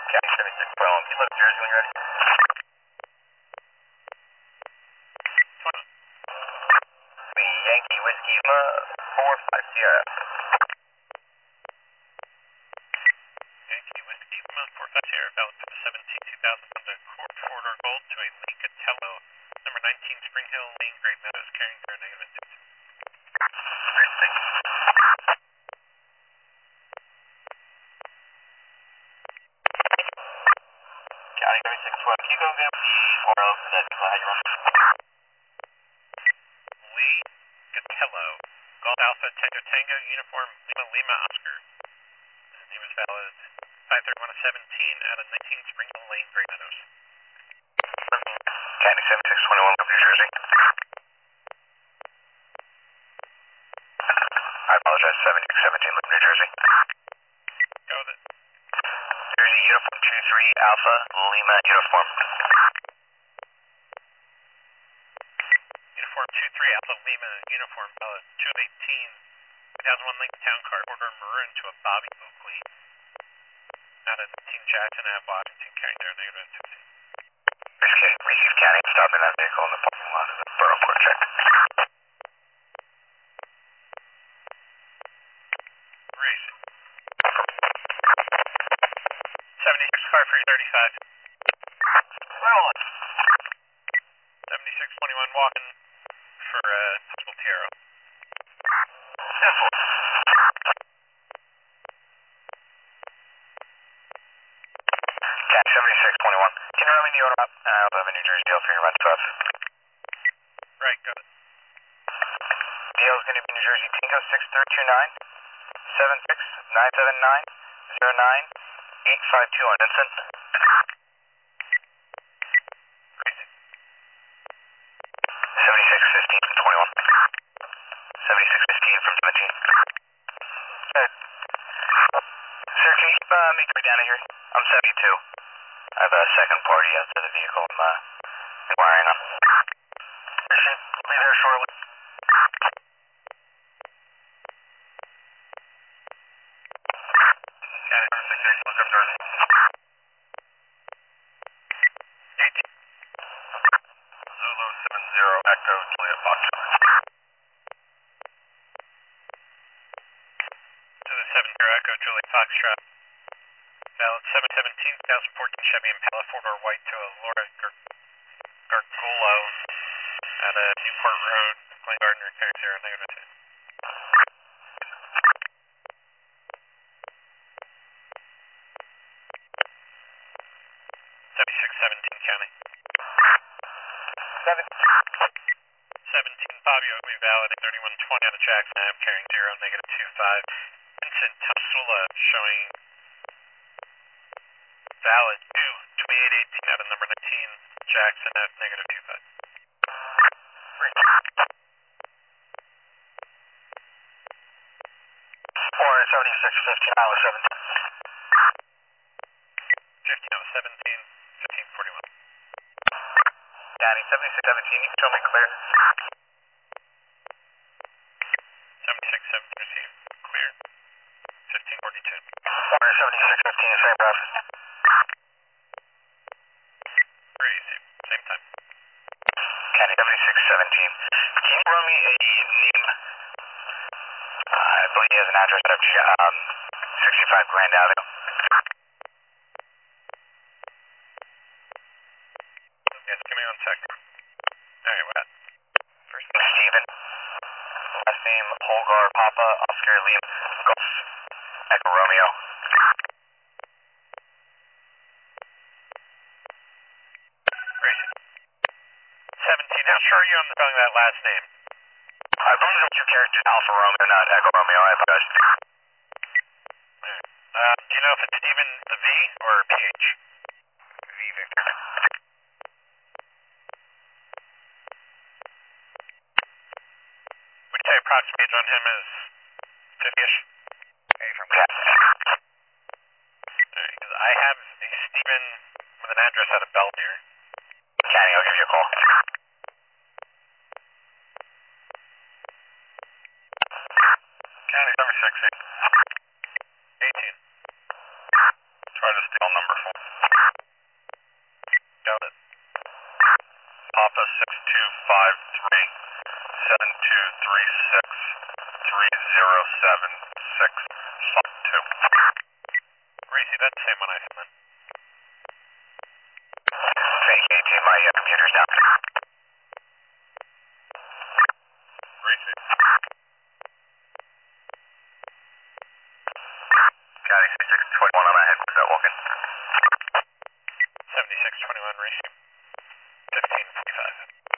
County 76, well, you left Jersey when you're ready. The Yankee Whiskey 45 Sierra. Yankee Whiskey 45 Sierra, valid for the 17-2000 Honda Accord 4-door Gold to a Lincatello, number 19 Spring Hill Lane, Great Meadows, carrying 0 negative attitude. County 76, well, can you go get or else that how you run? Lincatello, Gold Alpha Tango Tango, Uniform Lima Lima Oscar. His name is valid 531-17 out of 19 Spring Hill Lane, Great Meadows. County 7621, New Jersey. I apologize, 7617, New Jersey. Go with it. Jersey Uniform 23 Alpha Lima Uniform. Uniform 23 Alpha Lima Uniform, valid 218 2001 Lincoln Town Car, order maroon to a Bobby Oakley out of 19 Jackson Ave, Washington, carrying 0 negative attitude. Receive County, stopping that vehicle in the parking lot of the Borough Court check. Raise it. 76 car free 35. Well, 7621 walking for Hospital Tiero. simple. County 7621. Can you run me the order up? I'll have a New Jersey deal for your rent 12. Right, got it. Deal is going to be New Jersey Tingo 6329 76979 0852 on Vincent. Raise it. 7615 from 21. 7615 from 17. Good. Sir, can you make your way down here? I'm 72. I have a second party outside the vehicle I'm inquiring on. Appreciate it. Be there shortly. County 76, what's up, sir? 18. Zulu 70 Echo Juliet Foxtrot. To the 70 Echo Juliet Foxtrot, valid 717 2014 Chevy Impala 4-door white to a Laura Gargulo at a Newport Road, Glen Gardner, carrying 0 negative attitude. 7617 County. 17 Bobby Oakley, valid 3120 out of Jackson Ave, carrying 0 negative 25. Vincent Tasula showing valid 2818 out of number 19 Jackson Ave, negative 25. 7615, I was 17. 15 out of 17, 1541. County 7617, you can tell me clear. 7617 received, clear. 1542. 7615, same process. Received, same time. County 7617. Can you run me a name? I believe he has an address of 65 Grand Avenue. Yes, give me 1 sec. Alright, what? First name Steven. Last name Holgar Papa Oscar Liam Golf Echo Romeo. Racing. 17, how sure are you on spelling that last name? I believe there were 2 characters, Alpha Romeo, not Echo Romeo. I apologize. Do you know if it's Steven the V or PH? V Victor. Would you say approximate age on him is 50-ish? A from Cat. Alright, because I have a Steven with an address out of Belvedere. County, I'll give you a call. County 76. 18. Try to steal number 4. 7236-307-652. Gracie, that's the same one I sent in. Okay, KJ, my computer's down. Gracie. Got 8621 on my head. What's that walking? 7621, Reese.